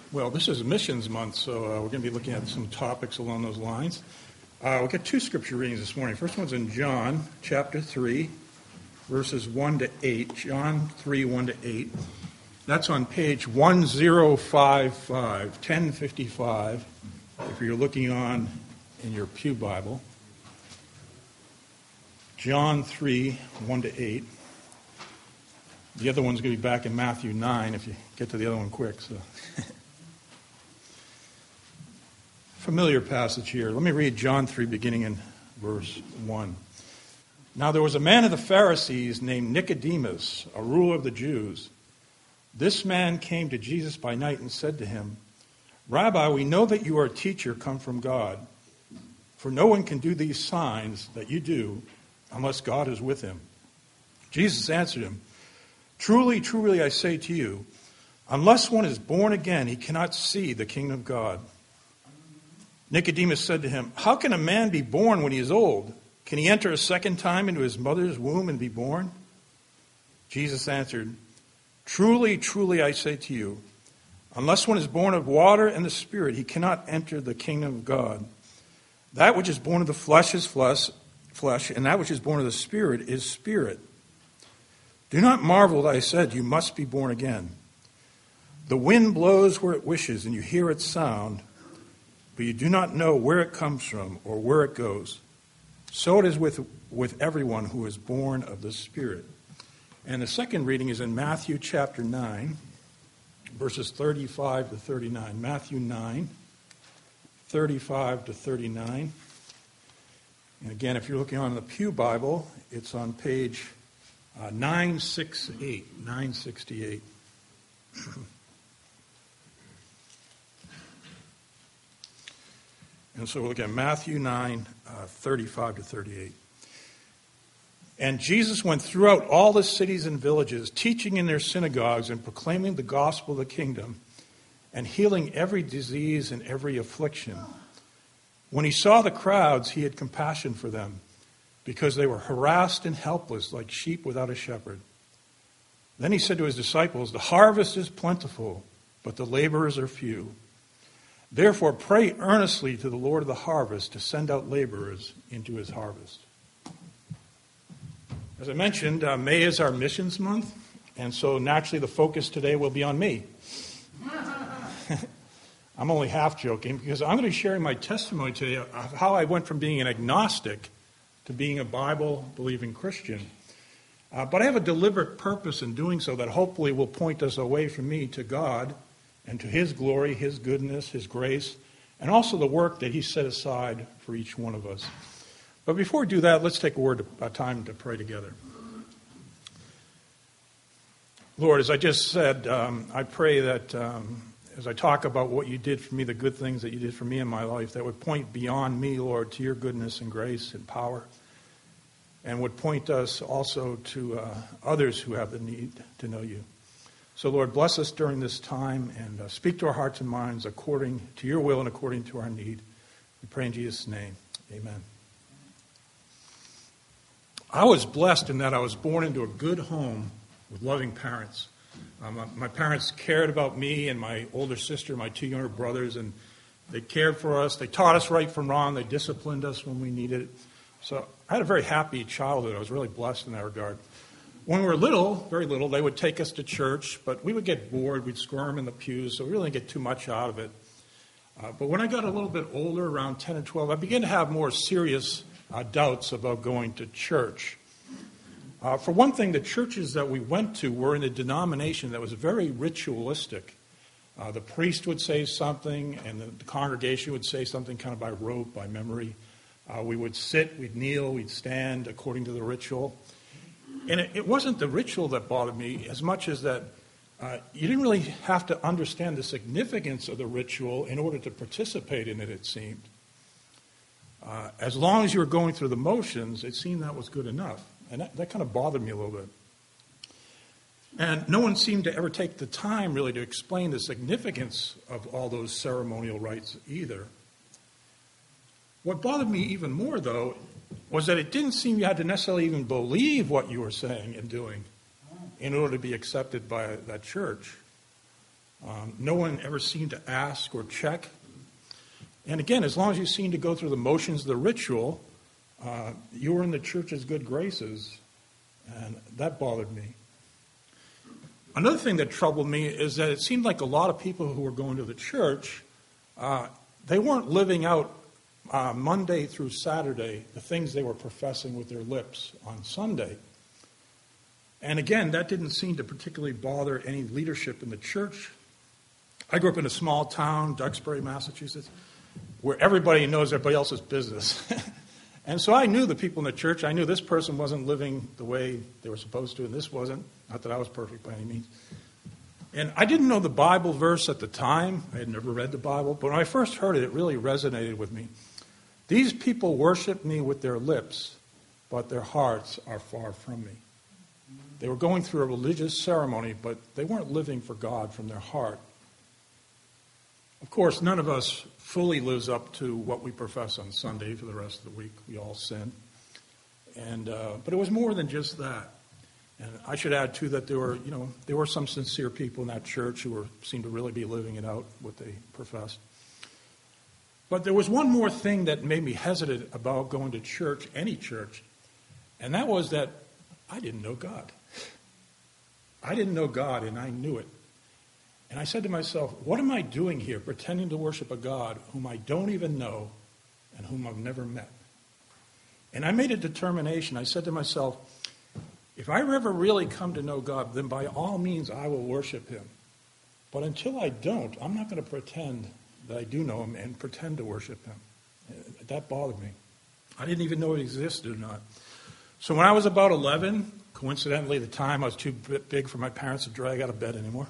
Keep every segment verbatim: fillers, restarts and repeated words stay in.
Well, this is Missions Month, so uh, we're going to be looking at some topics along those lines. Uh, we'll get two scripture readings this morning. First one's in John chapter three, verses one to eight. John three, one to eight. That's on page ten fifty-five, ten fifty-five, if you're looking on in your pew Bible. John three, one to eight. The other one's going to be back in Matthew nine, if you get to the other one quick. So, familiar passage here. Let me read John three, beginning in verse one. Now there was a man of the Pharisees named Nicodemus, a ruler of the Jews. This man came to Jesus by night and said to him, Rabbi, we know that you are a teacher come from God, for no one can do these signs that you do unless God is with him. Jesus answered him, Truly, truly, I say to you, unless one is born again, he cannot see the kingdom of God. Nicodemus said to him, How can a man be born when he is old? Can he enter a second time into his mother's womb and be born? Jesus answered, Truly, truly, I say to you, unless one is born of water and the Spirit, he cannot enter the kingdom of God. That which is born of the flesh is flesh, flesh, and that which is born of the Spirit is spirit. Do not marvel that I said you must be born again. The wind blows where it wishes, and you hear its sound, but you do not know where it comes from or where it goes. So it is with, with everyone who is born of the Spirit. And the second reading is in Matthew chapter nine, verses thirty-five to thirty-nine. Matthew nine, thirty-five to thirty-nine. And again, if you're looking on the Pew Bible, it's on page uh, nine sixty-eight. nine sixty-eight. And so we'll look at Matthew nine, uh, thirty-five to thirty-eight. And Jesus went throughout all the cities and villages, teaching in their synagogues and proclaiming the gospel of the kingdom and healing every disease and every affliction. When he saw the crowds, he had compassion for them because they were harassed and helpless like sheep without a shepherd. Then he said to his disciples, The harvest is plentiful, but the laborers are few. Therefore, pray earnestly to the Lord of the harvest to send out laborers into his harvest. As I mentioned, uh, May is our missions month, and so naturally the focus today will be on me. I'm only half joking because I'm going to be sharing my testimony today of how I went from being an agnostic to being a Bible-believing Christian. Uh, but I have a deliberate purpose in doing so that hopefully will point us away from me to God and to his glory, his goodness, his grace, and also the work that he set aside for each one of us. But before we do that, let's take a word, a time to pray together. Lord, as I just said, um, I pray that um, as I talk about what you did for me, the good things that you did for me in my life, that would point beyond me, Lord, to your goodness and grace and power, and would point us also to uh, others who have the need to know you. So, Lord, bless us during this time and uh, speak to our hearts and minds according to your will and according to our need. We pray in Jesus' name. Amen. I was blessed in that I was born into a good home with loving parents. Um, my parents cared about me and my older sister, my two younger brothers, and they cared for us. They taught us right from wrong. They disciplined us when we needed it. So I had a very happy childhood. I was really blessed in that regard. When we were little, very little, they would take us to church, but we would get bored. We'd squirm in the pews, so we really didn't get too much out of it. Uh, but when I got a little bit older, around ten and twelve, I began to have more serious uh, doubts about going to church. Uh, for one thing, the churches that we went to were in a denomination that was very ritualistic. Uh, the priest would say something, and the, the congregation would say something kind of by rote, by memory. Uh, we would sit, we'd kneel, we'd stand according to the ritual. And it, it wasn't the ritual that bothered me as much as that uh, you didn't really have to understand the significance of the ritual in order to participate in it, it seemed. Uh, as long as you were going through the motions, it seemed that was good enough. And that, that kind of bothered me a little bit. And no one seemed to ever take the time really to explain the significance of all those ceremonial rites either. What bothered me even more, though, was that it didn't seem you had to necessarily even believe what you were saying and doing in order to be accepted by that church. Um, no one ever seemed to ask or check. And again, as long as you seemed to go through the motions of the ritual, uh, you were in the church's good graces, and that bothered me. Another thing that troubled me is that it seemed like a lot of people who were going to the church, uh, they weren't living out uh, Monday through Saturday the things they were professing with their lips on Sunday. And again, that didn't seem to particularly bother any leadership in the church. I grew up in a small town, Duxbury, Massachusetts, where everybody knows everybody else's business. And so I knew the people in the church. I knew this person wasn't living the way they were supposed to, and this wasn't. Not that I was perfect by any means. And I didn't know the Bible verse at the time. I had never read the Bible. But when I first heard it, it really resonated with me. These people worship me with their lips, but their hearts are far from me. They were going through a religious ceremony, but they weren't living for God from their heart. Of course, none of us fully lives up to what we profess on Sunday for the rest of the week. We all sin. And uh, but it was more than just that. And I should add, too, that there were, you know, there were some sincere people in that church who were seemed to really be living it out, what they professed. But there was one more thing that made me hesitant about going to church, any church, and that was that I didn't know God. I didn't know God, and I knew it. And I said to myself, what am I doing here pretending to worship a God whom I don't even know and whom I've never met? And I made a determination. I said to myself, if I ever really come to know God, then by all means I will worship him. But until I don't, I'm not going to pretend that I do know him and pretend to worship him. That bothered me. I didn't even know it existed or not. So when I was about eleven, coincidentally the time I was too big for my parents to drag out of bed anymore,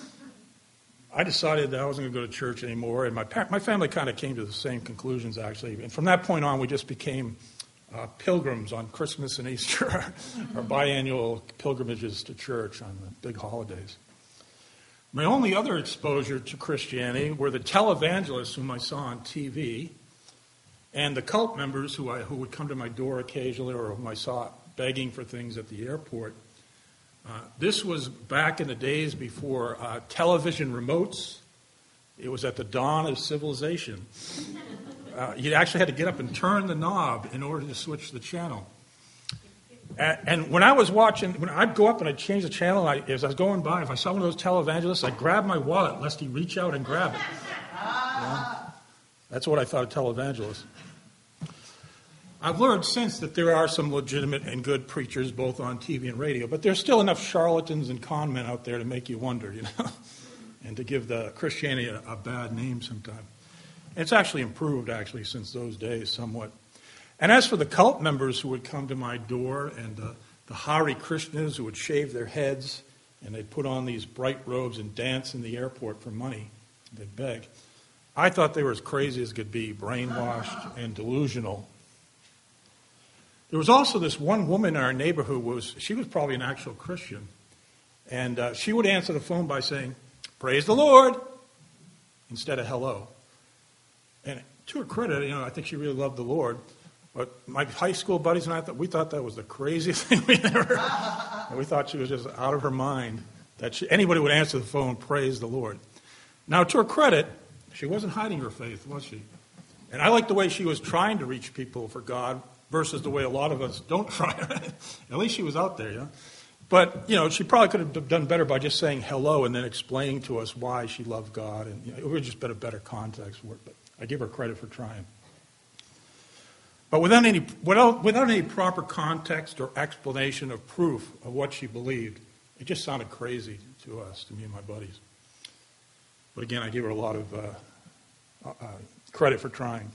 I decided that I wasn't going to go to church anymore, and my par- my family kind of came to the same conclusions, actually. And from that point on, we just became uh, pilgrims on Christmas and Easter, our biannual pilgrimages to church on the big holidays. My only other exposure to Christianity were the televangelists whom I saw on T V, and the cult members who I who would come to my door occasionally, or whom I saw begging for things at the airport. Uh, this was back in the days before uh, television remotes. It was at the dawn of civilization. Uh, you actually had to get up and turn the knob in order to switch the channel. And, and when I was watching, when I'd go up and I'd change the channel, I, as I was going by, if I saw one of those televangelists, I'd grab my wallet lest he reach out and grab it. You know? That's what I thought of televangelists. I've learned since that there are some legitimate and good preachers both on T V and radio, but there's still enough charlatans and con men out there to make you wonder, you know, and to give the Christianity a, a bad name sometimes. It's actually improved, actually, since those days somewhat. And as for the cult members who would come to my door, and uh, the Hare Krishnas who would shave their heads, and they'd put on these bright robes and dance in the airport for money, they'd beg, I thought they were as crazy as could be, brainwashed and delusional. There was also this one woman in our neighborhood, who was she was probably an actual Christian, and uh, she would answer the phone by saying, "Praise the Lord," instead of hello. And to her credit, you know, I think she really loved the Lord. But my high school buddies and I thought we thought that was the craziest thing we ever. And we thought she was just out of her mind that she, anybody would answer the phone, "Praise the Lord." Now, to her credit, she wasn't hiding her faith, was she? And I like the way she was trying to reach people for God, versus the way a lot of us don't try. At least she was out there, yeah. But, you know, she probably could have done better by just saying hello and then explaining to us why she loved God. And you know, it would have just been a better context for it. But I give her credit for trying. But without any, without, without any proper context or explanation of proof of what she believed, it just sounded crazy to us, to me and my buddies. But again, I give her a lot of uh, uh, credit for trying.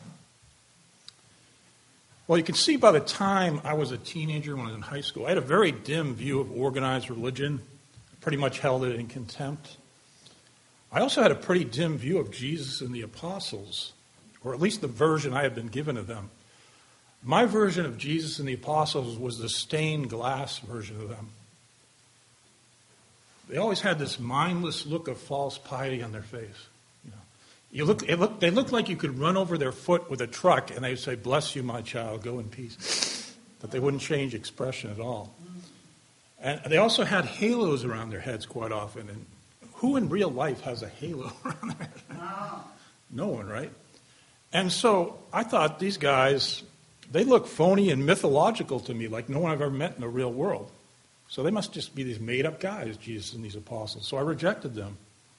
Well, you can see by the time I was a teenager, when I was in high school, I had a very dim view of organized religion. I pretty much held it in contempt. I also had a pretty dim view of Jesus and the apostles, or at least the version I had been given of them. My version of Jesus and the apostles was the stained glass version of them. They always had this mindless look of false piety on their face. You look, it look, they looked like you could run over their foot with a truck and they'd say, "Bless you, my child, go in peace." But they wouldn't change expression at all. And they also had halos around their heads quite often. And who in real life has a halo around their head? No. No one, right? And so I thought these guys, they look phony and mythological to me, like no one I've ever met in the real world. So they must just be these made-up guys, Jesus and these apostles. So I rejected them.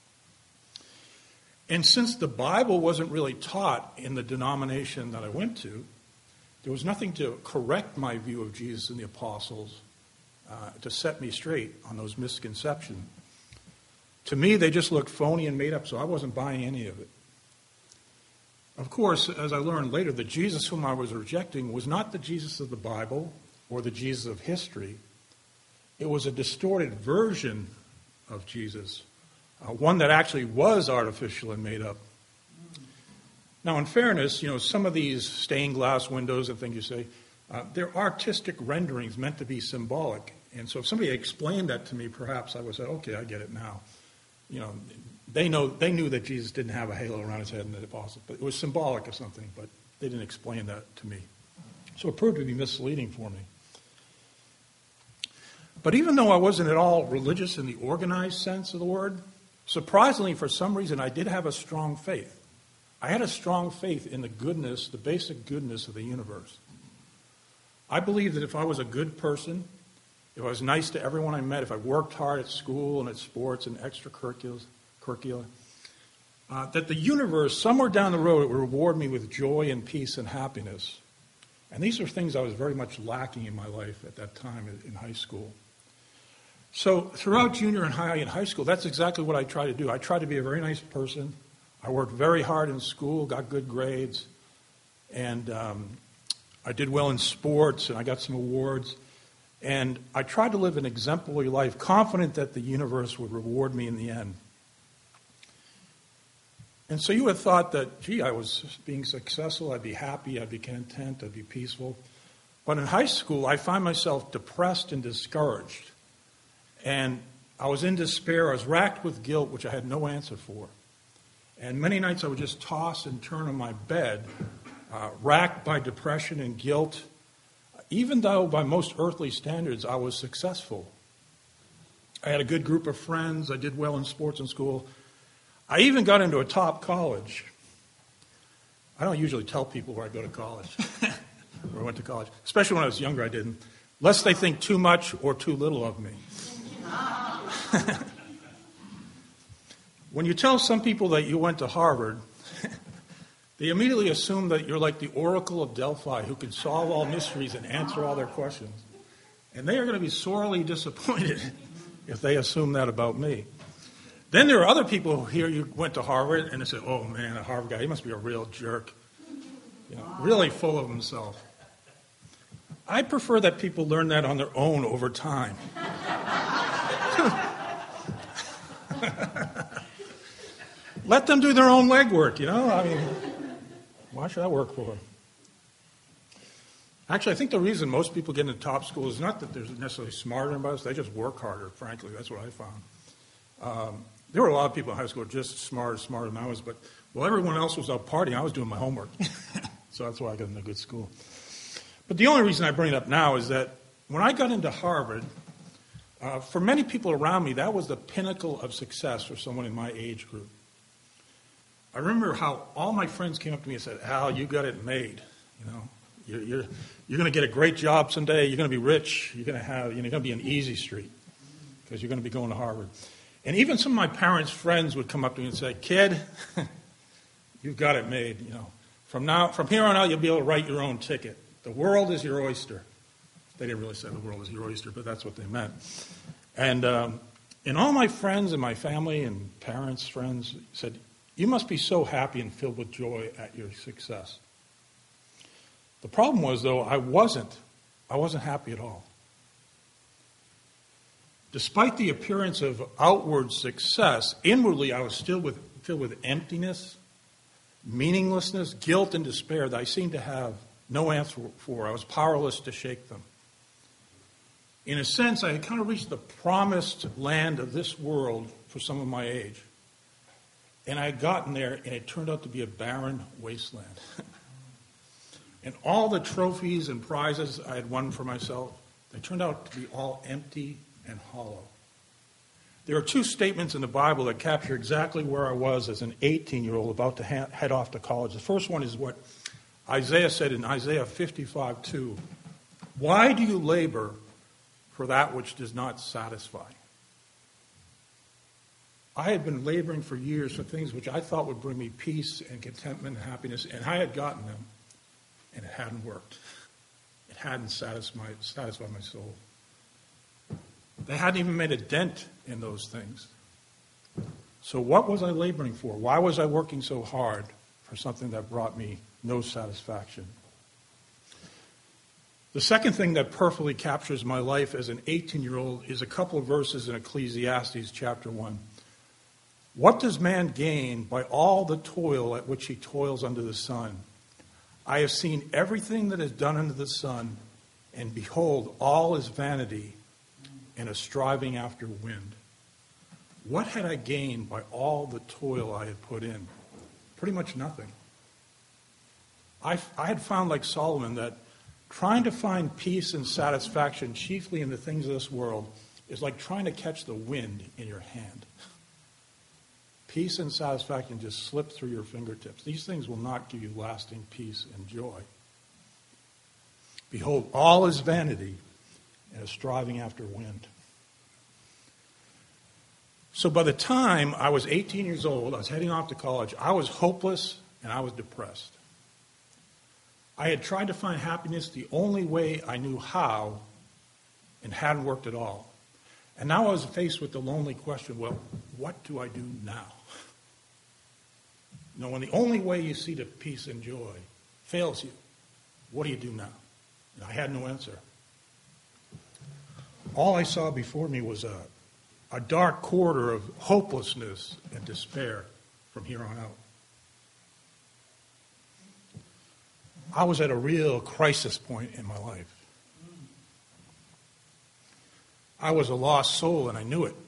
And since the Bible wasn't really taught in the denomination that I went to, there was nothing to correct my view of Jesus and the apostles, uh, to set me straight on those misconceptions. To me, they just looked phony and made up, so I wasn't buying any of it. Of course, as I learned later, the Jesus whom I was rejecting was not the Jesus of the Bible or the Jesus of history. It was a distorted version of Jesus, uh, one that actually was artificial and made up. Now, in fairness, you know, some of these stained glass windows and things you say, uh, they're artistic renderings meant to be symbolic. And so if somebody explained that to me, perhaps I would say, okay, I get it now. You know, they know they knew that Jesus didn't have a halo around his head in the apostles, but it was symbolic of something, but they didn't explain that to me. So it proved to be misleading for me. But even though I wasn't at all religious in the organized sense of the word, surprisingly, for some reason, I did have a strong faith. I had a strong faith in the goodness, the basic goodness of the universe. I believed that if I was a good person, if I was nice to everyone I met, if I worked hard at school and at sports and extracurriculars, curricula, uh, that the universe, somewhere down the road, would reward me with joy and peace and happiness. And these are things I was very much lacking in my life at that time in, in high school. So throughout junior and high and high school, that's exactly what I tried to do. I tried to be a very nice person. I worked very hard in school, got good grades, and um, I did well in sports, and I got some awards. And I tried to live an exemplary life, confident that the universe would reward me in the end. And so you would have thought that, gee, I was being successful, I'd be happy, I'd be content, I'd be peaceful. But in high school, I found myself depressed and discouraged. And I was in despair. I was racked with guilt, which I had no answer for. And many nights I would just toss and turn on my bed, uh, racked by depression and guilt. Even though by most earthly standards I was successful. I had a good group of friends. I did well in sports and school. I even got into a top college. I don't usually tell people where I go to college, where I went to college. Especially when I was younger, I didn't. Lest they think too much or too little of me. When you tell some people that you went to Harvard, they immediately assume that you're like the Oracle of Delphi who can solve all mysteries and answer all their questions. And they are going to be sorely disappointed if they assume that about me. Then there are other people who hear you went to Harvard and they say, oh man, a Harvard guy, he must be a real jerk. You know, really full of himself. I prefer that people learn that on their own over time. Let them do their own legwork, you know? I mean, why should I work for them? Actually, I think the reason most people get into top school is not that they're necessarily smarter than us. They just work harder, frankly. That's what I found. Um, there were a lot of people in high school just smarter, smarter than I was, but while everyone else was out partying, I was doing my homework. So that's why I got into a good school. But the only reason I bring it up now is that when I got into Harvard, uh, for many people around me, that was the pinnacle of success for someone in my age group. I remember how all my friends came up to me and said, Al, you got it made. You know, you're you're, you're going to get a great job someday. You're going to be rich. You're going to have, you know, you're going to be an easy street because you're going to be going to Harvard. And even some of my parents' friends would come up to me and say, kid, you've got it made. You know, from now, from here on out, you'll be able to write your own ticket. The world is your oyster. They didn't really say the world is your oyster, but that's what they meant. And um, and all my friends and my family and parents, friends said, you must be so happy and filled with joy at your success. The problem was, though, I wasn't. I wasn't happy at all. Despite the appearance of outward success, inwardly I was still with, filled with emptiness, meaninglessness, guilt, and despair that I seemed to have no answer for. I was powerless to shake them. In a sense, I had kind of reached the promised land of this world for some of my age. And I had gotten there, and it turned out to be a barren wasteland. And all the trophies and prizes I had won for myself, they turned out to be all empty and hollow. There are two statements in the Bible that capture exactly where I was as an eighteen-year-old about to ha- head off to college. The first one is what Isaiah said in Isaiah fifty-five two. Why do you labor for that which does not satisfy? I had been laboring for years for things which I thought would bring me peace and contentment and happiness, and I had gotten them, and it hadn't worked. It hadn't satisfied, satisfied my soul. They hadn't even made a dent in those things. So what was I laboring for? Why was I working so hard for something that brought me no satisfaction? The second thing that perfectly captures my life as an eighteen-year-old is a couple of verses in Ecclesiastes chapter one. What does man gain by all the toil at which he toils under the sun? I have seen everything that is done under the sun, and behold, all is vanity and a striving after wind. What had I gained by all the toil I had put in? Pretty much nothing. I, I had found, like Solomon, that trying to find peace and satisfaction chiefly in the things of this world is like trying to catch the wind in your hand. Peace and satisfaction just slip through your fingertips. These things will not give you lasting peace and joy. Behold, all is vanity and a striving after wind. So by the time I was eighteen years old, I was heading off to college, I was hopeless and I was depressed. I had tried to find happiness the only way I knew how and hadn't worked at all. And now I was faced with the lonely question, well, what do I do now? You know, when the only way you see the peace and joy fails you, what do you do now? And I had no answer. All I saw before me was a, a dark corridor of hopelessness and despair from here on out. I was at a real crisis point in my life. I was a lost soul, and I knew it.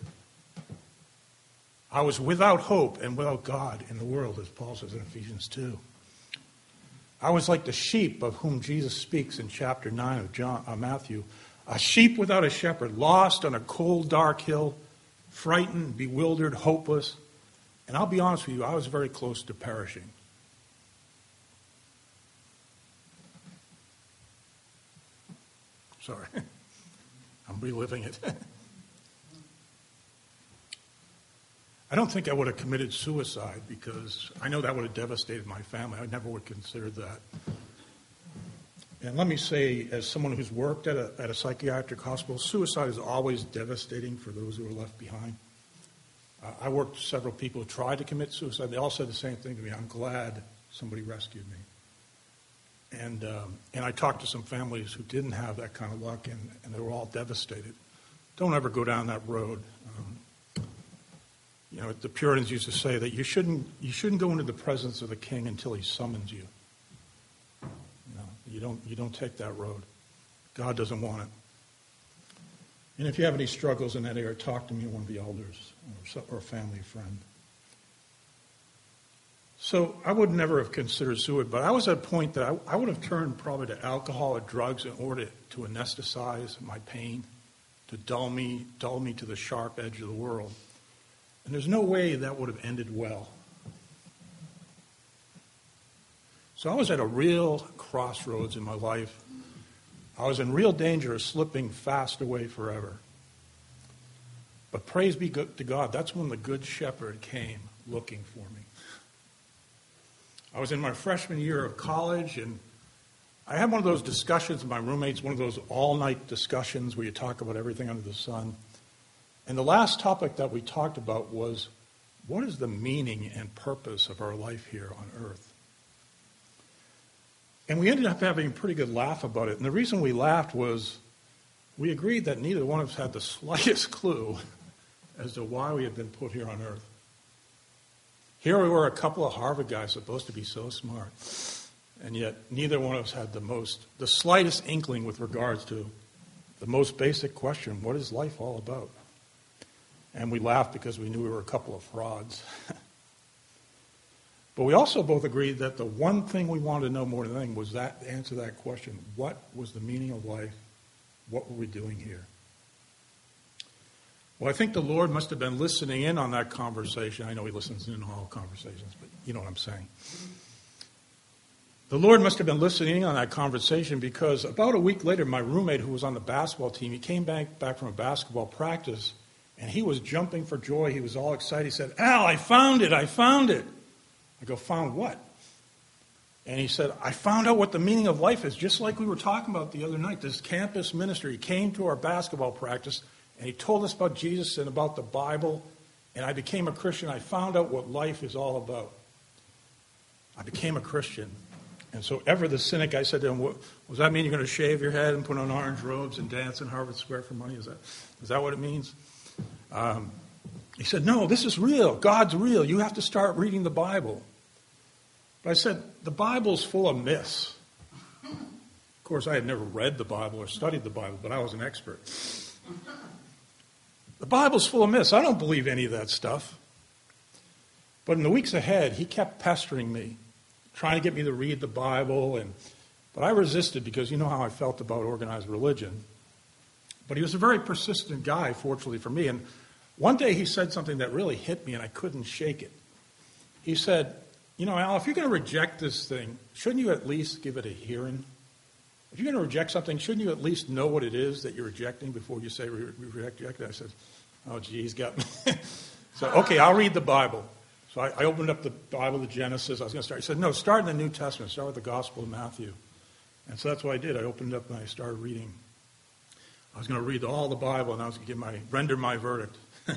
I was without hope and without God in the world, as Paul says in Ephesians two. I was like the sheep of whom Jesus speaks in chapter nine of John, uh, Matthew, a sheep without a shepherd, lost on a cold, dark hill, frightened, bewildered, hopeless. And I'll be honest with you, I was very close to perishing. Sorry. I'm reliving it. I don't think I would have committed suicide because I know that would have devastated my family. I never would consider that. And let me say, as someone who's worked at a, at a psychiatric hospital, suicide is always devastating for those who are left behind. Uh, I worked with several people who tried to commit suicide. They all said the same thing to me. I'm glad somebody rescued me. And um, and I talked to some families who didn't have that kind of luck, and, and they were all devastated. Don't ever go down that road. Um, you know, the Puritans used to say that you shouldn't you shouldn't go into the presence of the king until he summons you. You know, you don't you don't take that road. God doesn't want it. And if you have any struggles in that area, talk to me, one of the elders, or, or a family friend. So I would never have considered suicide, but I was at a point that I, I would have turned probably to alcohol or drugs in order to anesthetize my pain, to dull me, dull me to the sharp edge of the world. And there's no way that would have ended well. So I was at a real crossroads in my life. I was in real danger of slipping fast away forever. But praise be to God, that's when the Good Shepherd came looking for me. I was in my freshman year of college, and I had one of those discussions with my roommates, one of those all-night discussions where you talk about everything under the sun. And the last topic that we talked about was, what is the meaning and purpose of our life here on earth? And we ended up having a pretty good laugh about it. And the reason we laughed was we agreed that neither one of us had the slightest clue as to why we had been put here on earth. Here we were, a couple of Harvard guys supposed to be so smart, and yet neither one of us had the most, the slightest inkling with regards to the most basic question, what is life all about? And we laughed because we knew we were a couple of frauds. But we also both agreed that the one thing we wanted to know more than anything was that answer that question, what was the meaning of life? What were we doing here? Well, I think the Lord must have been listening in on that conversation. I know he listens in on all conversations, but you know what I'm saying. The Lord must have been listening in on that conversation because about a week later, my roommate who was on the basketball team, he came back, back from a basketball practice, and he was jumping for joy. He was all excited. He said, Al, I found it. I found it. I go, found what? And he said, I found out what the meaning of life is, just like we were talking about the other night. This campus minister, he came to our basketball practice, and he told us about Jesus and about the Bible, and I became a Christian. I found out what life is all about. I became a Christian. And so ever the cynic, I said to him, does that mean you're going to shave your head and put on orange robes and dance in Harvard Square for money? Is that, is that what it means? Um, he said, no, this is real. God's real. You have to start reading the Bible. But I said, the Bible's full of myths. Of course, I had never read the Bible or studied the Bible, but I was an expert. The Bible's full of myths. I don't believe any of that stuff. But in the weeks ahead, he kept pestering me, trying to get me to read the Bible. And but I resisted because you know how I felt about organized religion. But he was a very persistent guy, fortunately for me. And one day he said something that really hit me, and I couldn't shake it. He said, you know, Al, if you're going to reject this thing, shouldn't you at least give it a hearing? If you're going to reject something, shouldn't you at least know what it is that you're rejecting before you say re- re- reject it? I said, oh, gee, he's got me. So, okay, I'll read the Bible. So I, I opened up the Bible, the Genesis. I was going to start. He said, no, start in the New Testament. Start with the Gospel of Matthew. And so that's what I did. I opened up and I started reading. I was going to read all the Bible, and I was going to give my render my verdict.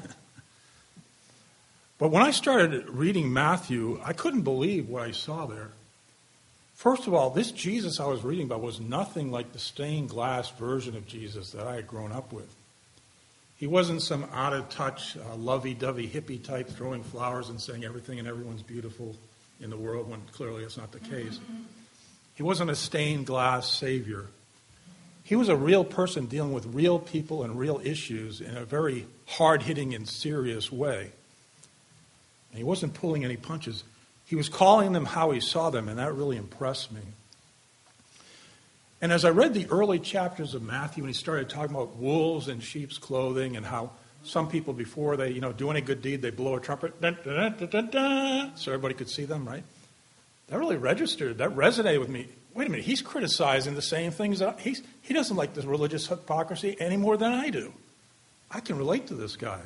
But when I started reading Matthew, I couldn't believe what I saw there. First of all, this Jesus I was reading about was nothing like the stained glass version of Jesus that I had grown up with. He wasn't some out-of-touch, uh, lovey-dovey hippie type throwing flowers and saying everything and everyone's beautiful in the world when clearly it's not the case. He wasn't a stained glass savior. He was a real person dealing with real people and real issues in a very hard-hitting and serious way. And he wasn't pulling any punches. He was calling them how he saw them, and that really impressed me. And as I read the early chapters of Matthew, and he started talking about wolves in sheep's clothing and how some people before they, you know, do any good deed, they blow a trumpet, dun, dun, dun, dun, dun, so everybody could see them, right? That really registered. That resonated with me. Wait a minute, he's criticizing the same things. That I, he's, he doesn't like this religious hypocrisy any more than I do. I can relate to this guy.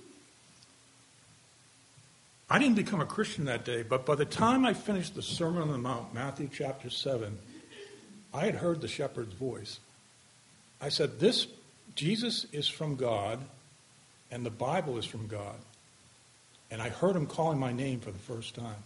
I didn't become a Christian that day, but by the time I finished the Sermon on the Mount, Matthew chapter seven, I had heard the shepherd's voice. I said, this, Jesus is from God, and the Bible is from God. And I heard him calling my name for the first time.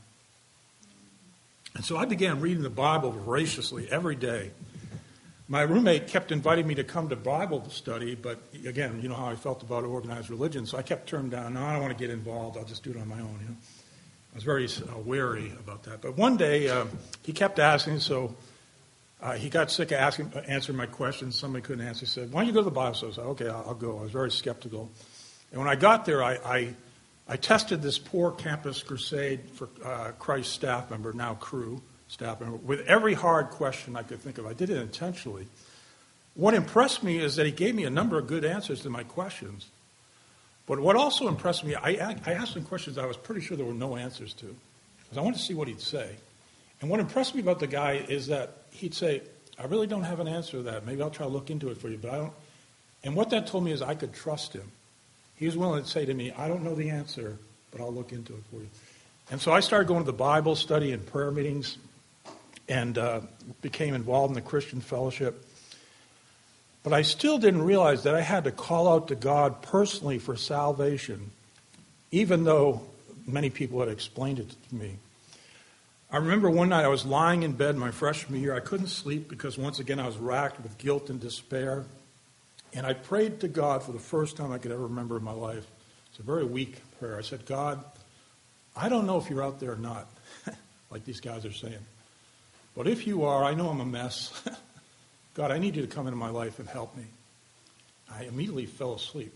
And so I began reading the Bible voraciously every day. My roommate kept inviting me to come to Bible study, but again, you know how I felt about organized religion, so I kept turning down, no, I don't want to get involved, I'll just do it on my own. You know? I was very uh, wary about that. But one day, uh, he kept asking, so uh, he got sick of asking, uh, answering my questions. Somebody couldn't answer. He said, why don't you go to the Bible study? I said, okay, I'll, I'll go. I was very skeptical. And when I got there, I, I, I tested this poor Campus Crusade for uh, Christ staff member, now crew, staff member, with every hard question I could think of. I did it intentionally. What impressed me is that he gave me a number of good answers to my questions. But what also impressed me, I, I asked him questions I was pretty sure there were no answers to, because I wanted to see what he'd say. And what impressed me about the guy is that he'd say, I really don't have an answer to that. Maybe I'll try to look into it for you, but I don't. And what that told me is I could trust him. He was willing to say to me, I don't know the answer, but I'll look into it for you. And so I started going to the Bible study and prayer meetings, and uh, became involved in the Christian fellowship. But I still didn't realize that I had to call out to God personally for salvation, even though many people had explained it to me. I remember one night I was lying in bed my freshman year. I couldn't sleep because once again I was racked with guilt and despair. And I prayed to God for the first time I could ever remember in my life. It's a very weak prayer. I said, God, I don't know if you're out there or not, like these guys are saying. But if you are, I know I'm a mess. God, I need you to come into my life and help me. I immediately fell asleep,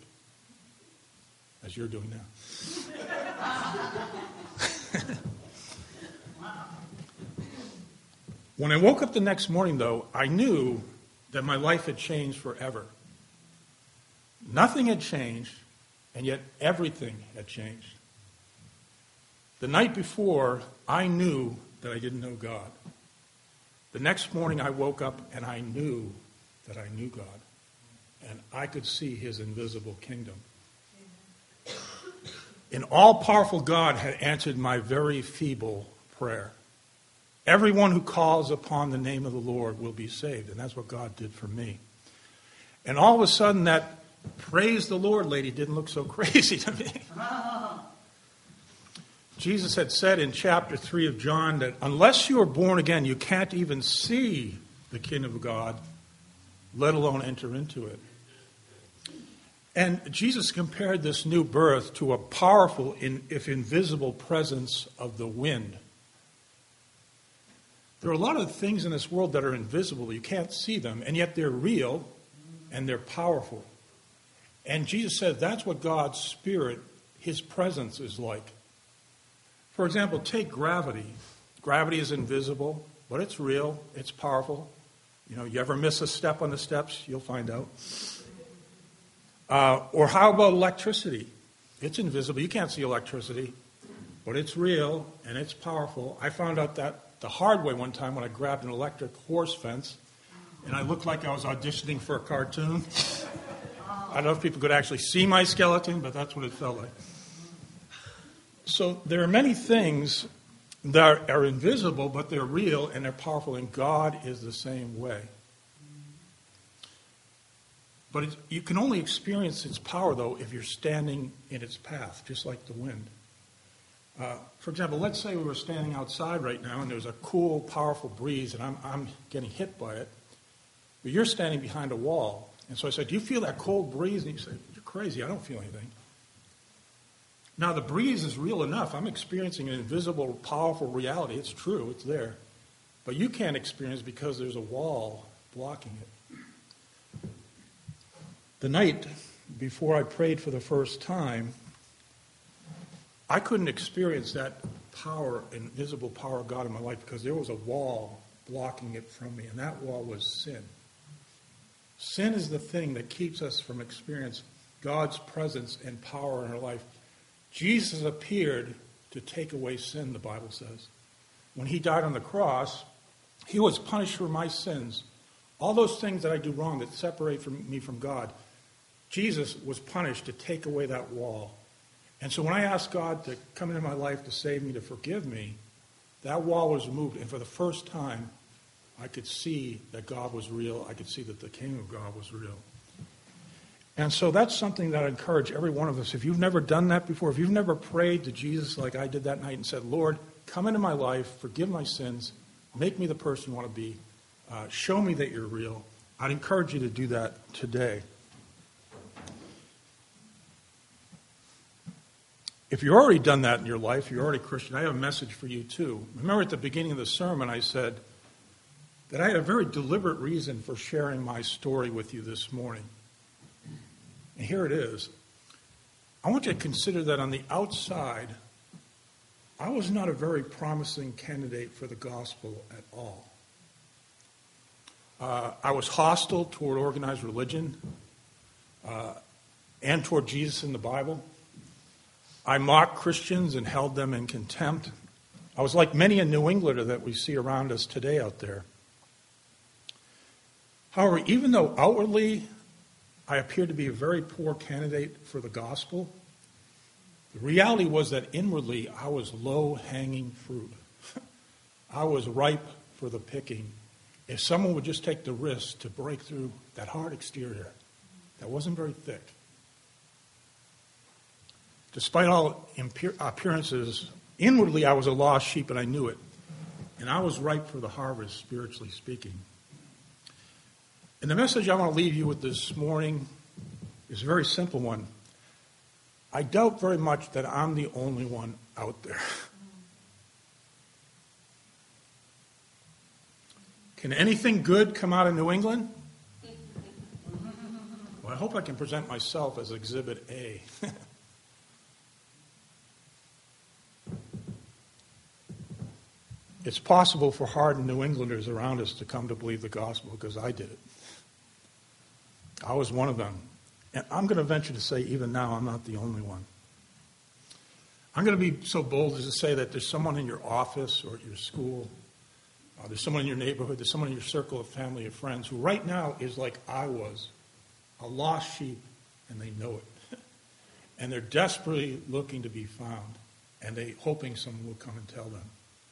as you're doing now. When I woke up the next morning, though, I knew that my life had changed forever. Nothing had changed, And yet everything had changed. The night before, I knew that I didn't know God. The next morning I woke up and I knew that I knew God. And I could see his invisible kingdom. An all-powerful God had answered my very feeble prayer. Everyone who calls upon the name of the Lord will be saved. And that's what God did for me. And all of a sudden that praise the Lord lady didn't look so crazy to me. Jesus had said in chapter three of John that unless you are born again, you can't even see the kingdom of God, let alone enter into it. And Jesus compared this new birth to a powerful, if invisible, presence of the wind. There are a lot of things in this world that are invisible. You can't see them, and yet they're real and they're powerful. And Jesus said that's what God's Spirit, his presence, is like. For example, take gravity. Gravity is invisible, but it's real. It's powerful. You know, you ever miss a step on the steps, you'll find out. Uh, or how about electricity? It's invisible. You can't see electricity, but it's real and it's powerful. I found out that the hard way one time when I grabbed an electric horse fence, and I looked like I was auditioning for a cartoon. I don't know if people could actually see my skeleton, but that's what it felt like. So there are many things that are invisible, but they're real and they're powerful, and God is the same way. But it's, you can only experience its power, though, if you're standing in its path, just like the wind. Uh, for example, let's say we were standing outside right now, and there's a cool, powerful breeze, and I'm, I'm getting hit by it. But you're standing behind a wall. And so I said, do you feel that cold breeze? And you say, you're crazy, I don't feel anything. Now, the breeze is real enough. I'm experiencing an invisible, powerful reality. It's true. It's there. But you can't experience it because there's a wall blocking it. The night before I prayed for the first time, I couldn't experience that power, invisible power of God in my life because there was a wall blocking it from me, and that wall was sin. Sin is the thing that keeps us from experiencing God's presence and power in our life. Jesus appeared to take away sin, the Bible says. When he died on the cross, he was punished for my sins. All those things that I do wrong that separate from me from God, Jesus was punished to take away that wall. And so when I asked God to come into my life to save me, to forgive me, that wall was removed. And for the first time, I could see that God was real. I could see that the kingdom of God was real. And so that's something that I encourage every one of us. If you've never done that before, if you've never prayed to Jesus like I did that night and said, Lord, come into my life, forgive my sins, make me the person you want to be, uh, show me that you're real, I'd encourage you to do that today. If you've already done that in your life, you're already Christian, I have a message for you too. Remember at the beginning of the sermon I said that I had a very deliberate reason for sharing my story with you this morning. And here it is. I want you to consider that on the outside, I was not a very promising candidate for the gospel at all. Uh, I was hostile toward organized religion uh, and toward Jesus in the Bible. I mocked Christians and held them in contempt. I was like many a New Englander that we see around us today out there. However, even though outwardly I appeared to be a very poor candidate for the gospel, the reality was that inwardly I was low-hanging fruit. I was ripe for the picking. If someone would just take the risk to break through that hard exterior that wasn't very thick. Despite all appearances, inwardly I was a lost sheep and I knew it. And I was ripe for the harvest, spiritually speaking. And the message I want to leave you with this morning is a very simple one. I doubt very much that I'm the only one out there. Can anything good come out of New England? Well, I hope I can present myself as Exhibit A. It's possible for hardened New Englanders around us to come to believe the gospel because I did it. I was one of them. And I'm going to venture to say, even now, I'm not the only one. I'm going to be so bold as to say that there's someone in your office or at your school, uh, there's someone in your neighborhood, there's someone in your circle of family or friends who right now is like I was, a lost sheep, and they know it. And they're desperately looking to be found, and they hoping someone will come and tell them.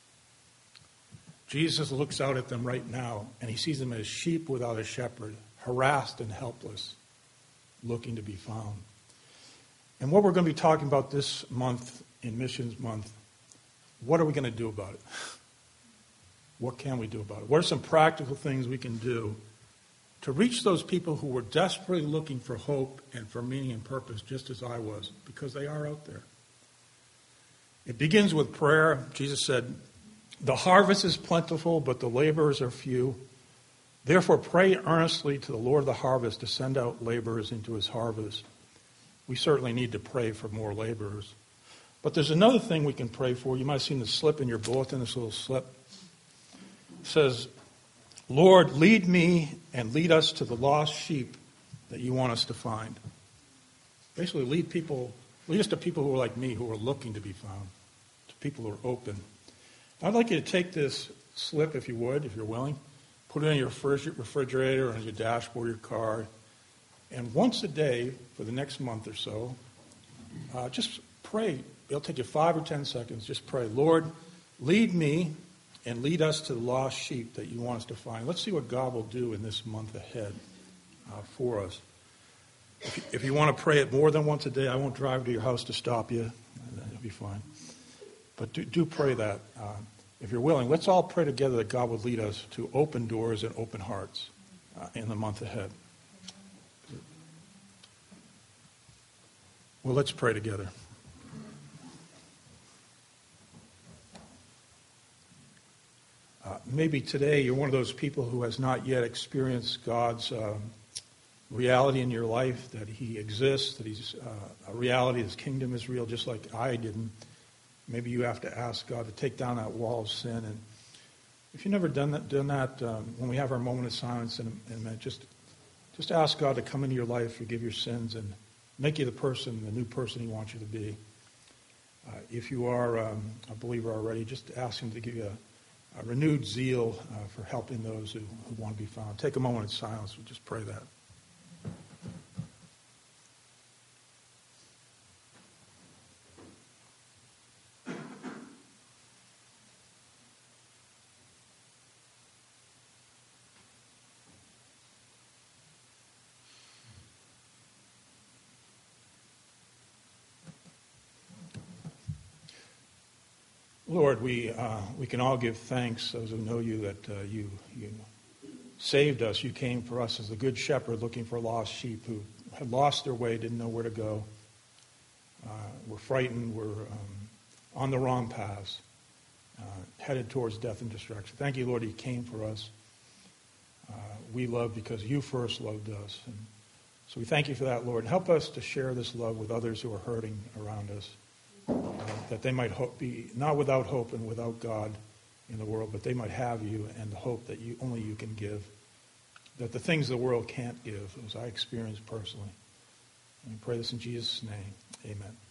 Jesus looks out at them right now, and he sees them as sheep without a shepherd, harassed and helpless, looking to be found. And what we're going to be talking about this month, in Missions Month, what are we going to do about it? What can we do about it? What are some practical things we can do to reach those people who were desperately looking for hope and for meaning and purpose, just as I was, because they are out there? It begins with prayer. Jesus said, "The harvest is plentiful, but the laborers are few. Therefore pray earnestly to the Lord of the harvest to send out laborers into his harvest." We certainly need to pray for more laborers. But there's another thing we can pray for. You might have seen the slip in your bulletin, this little slip. It says, "Lord, lead me and lead us to the lost sheep that you want us to find." Basically, lead people, lead us to people who are like me, who are looking to be found, to people who are open. I'd like you to take this slip, if you would, if you're willing, put it in your refrigerator or on your dashboard of your car, and once a day for the next month or so, uh, just pray. It'll take you five or ten seconds. Just pray, "Lord, lead me and lead us to the lost sheep that you want us to find." Let's see what God will do in this month ahead uh, for us. If you, if you want to pray it more than once a day, I won't drive to your house to stop you. That'll be fine. But do, do pray that. Uh, if you're willing, let's all pray together that God would lead us to open doors and open hearts uh, in the month ahead. Well, let's pray together. Uh, maybe today you're one of those people who has not yet experienced God's um, reality in your life, that he exists, that he's uh, a reality, his kingdom is real, just like I didn't. Maybe you have to ask God to take down that wall of sin. And if you've never done that, done that um, when we have our moment of silence in a, in a minute, just, just ask God to come into your life, forgive your sins, and make you the person, the new person he wants you to be. Uh, if you are um, a believer already, just ask him to give you a, a renewed zeal uh, for helping those who, who want to be found. Take a moment of silence. We'll just pray that. Lord, we uh, we can all give thanks, those who know you, that uh, you you saved us. You came for us as the good shepherd looking for lost sheep who had lost their way, didn't know where to go, uh, were frightened, were um, on the wrong paths, uh, headed towards death and destruction. Thank you, Lord, you came for us. Uh, we love because you first loved us. And so we thank you for that, Lord. Help us to share this love with others who are hurting around us. Uh, that they might hope, be not without hope and without God in the world, but they might have you and the hope that you only you can give, that the things the world can't give, as I experienced personally. And we pray this in Jesus' name. Amen.